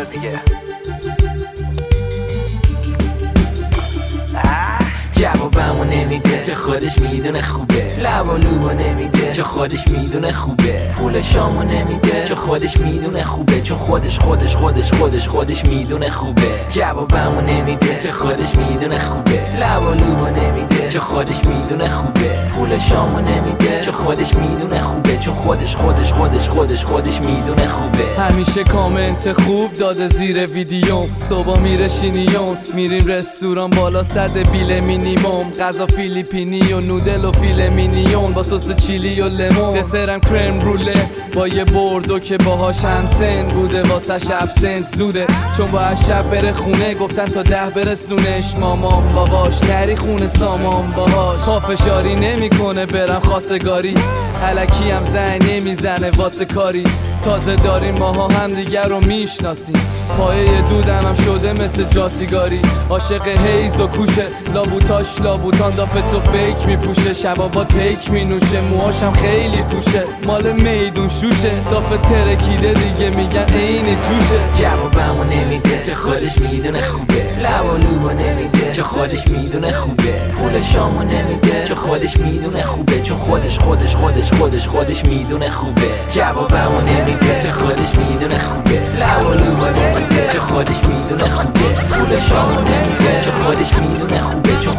دیگه. جوابمو نمیده چه خودش میدونه خوبه، لب و لوبو نمیده چه خودش میدونه خوبه، پول شامو نمیده چه خودش میدونه خوبه، چون خودش میدونه خوبه. جوابمو نمیده چه خودش میدونه خوبه، لب و لوبو نمیده چه خودش میدونه خوبه، پول شامو نمیده چه خودش میدونه خوبه، چون خودش میدونه خوبه. همیشه کامنت خوب داده زیر ویدیوم، صبح میره شینیون، میریم رستوران بالا صد بیل مینیموم، غذا فیلیپینی و نودل و فیل مینیون با سس چیلی و لیمون، دسرم کرم روله با یه بردو که باهاش هم سن بوده، واسه شب سنت زوده چون باید شب بره خونه، گفتن تا 10 برسونش مامان باباش، نری خونه سامان باهاش، پافشاری نمیکنه برم خواستگاری، الکی هم زنگ نمیزنه واسه کاری، تازه داریم ماها هم دیگر رو میشناسیم، پایه دودم هم شده مثل جاسیگاری، عاشق هیز و کوشه، لابوتاش لابوتان دافت و فیک میپوشه، شبابات پیک مینوشه، موهاشم خیلی پوشه، مال میدون شوشه، دافت ترکیده دیگه میگن عین جوشه. جوابمو نمیده چه خودش میدونه خوبه، لب و لوبو نمیده چه خودش میدونه خوبه، پول شامو نمیده چه خودش میدونه خوبه، چون خودش میدونه خوبه. جوابمو نمیده چه خودش میدونه خوبه، لب و لوبو نمیده چه خودش میدونه خوبه، پول شامو نمیده چه خودش میدونه خوبه، چون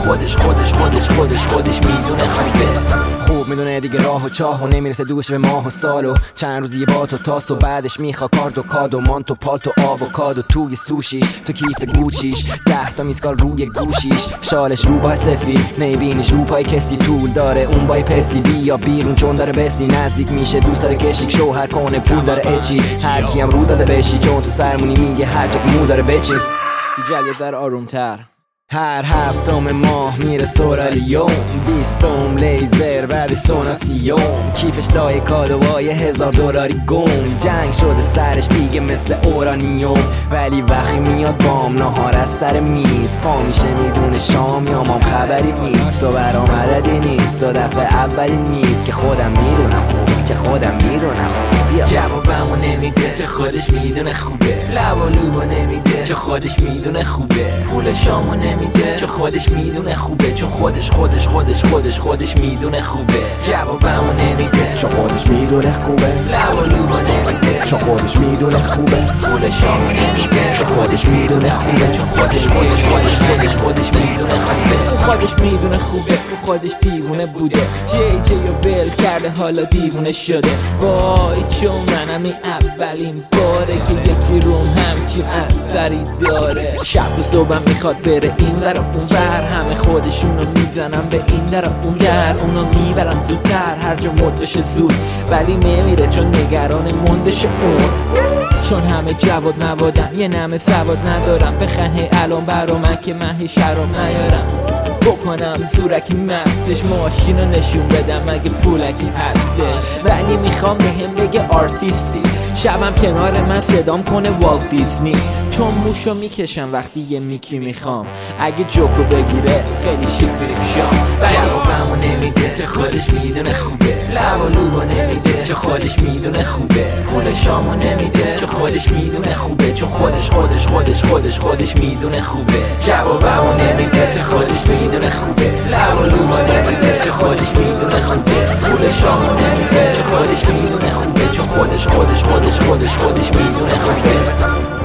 خودش میدونه خوبه. خوب میدونه دیگه راه و چاه و نمیرسه دوش به ماه و سال و چند روزی با تو تاس و بعدش میخوا کارت و کاد و مانت و پالت و آووکادو توی سوشی تو کیف گوچیش 10 تا میسکال روی گوشیش، شالش رو با سفید میبینیش رو پای کسی طول داره اون بای پسی، بیا بیرون چون داره بسی نزدیک میشه دوست داره کشیک شوهر کنه پول داره اچی، هر کیم رو داده بشی چون تو سرمونی میگه هر جا مو داره بچی، جلوه در آرومتر هر هفتم ماه میره سورالیوم، 20م لیزر بعد سوناسیوم، کیفش لای کادوهای $1000 گم، جنگ شده سرش دیگه مثل اورانیوم، ولی وقتی میاد بام نهار از سر میز، پا میشه میدونه شام یا مام خبری نیست و برام عددی نیست و دفعه اولین نیست که خودم میدونم خوب که خودم میدونم خوب. جوابمو نمیده چه خودش میدونه خوبه، لب و لوبو نمیده چه خودش میدونه خوبه، پول شامو نمیده چه خودش میدونه خوبه، چون خودش میدونه خوبه. جوابمو نمیده چه خودش میدونه خوبه، لب و لوبو نمیده چه خودش میدونه خوبه، پول شامو نمیده چه خودش میدونه خوبه، چون خودش میدونه خوبه. اون خودش میدونه خوبه، اون خودش دیوونه بوده، جی و ول کرده حالا دیوونه شده، وای چون منم این اولین باره که یکی روم همچین اثری داره، شب و صبحم میخواد بره این ور و اون ور، همه خودشونو میزنم به این در و اون در، اونو میبرم زودتر هر جا مد بشه زود، ولی نمیره چون نگران موندش اون، چون همه جواد موادم یه نمه سواد ندارم، بخن الان برا من که من هی شراب نیارم، بکنم زورکی مستش ماشینو نشون بدم مگه پولکی هستش، ولی میخوام بهم بگه آرتیستی، شبم کنار من صدام کنه والت دیزنی، چون موشو میکشم وقتی یه میکی میخوام، اگه جوکو بگیره خیلی شیک بریم شام. جوابمو نمیده چه خودش میدونه خوبه، لب و لوبو نمیده چه خودش میدونه خوبه، پول شامو نمیده چه خودش میدونه خوبه، چون خودش میدونه خوبه. جوابمو نمیده چه خودش میدونه خوبه، لب و لوبو نمیده چه خودش میدونه خوبه، پول شامو نمیده چه خودش میدونه خوبه، چون خودش میدونه خوبه.